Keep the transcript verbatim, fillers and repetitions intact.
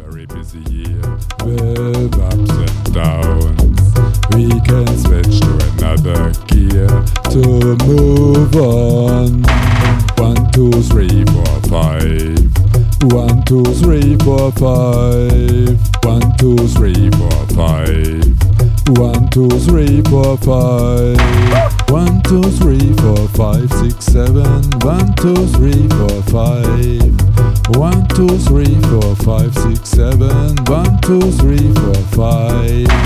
very busy year with ups and downs. We can switch to another gear to move on. One, two, three, four, five. One, two, three, four, five. One, two, three, four, five. One, two, three, four, five. One, two, three, four, five, six, seven. One, two, three, four, five. One, two, three, four, five, six, seven. One, two, three, four, five.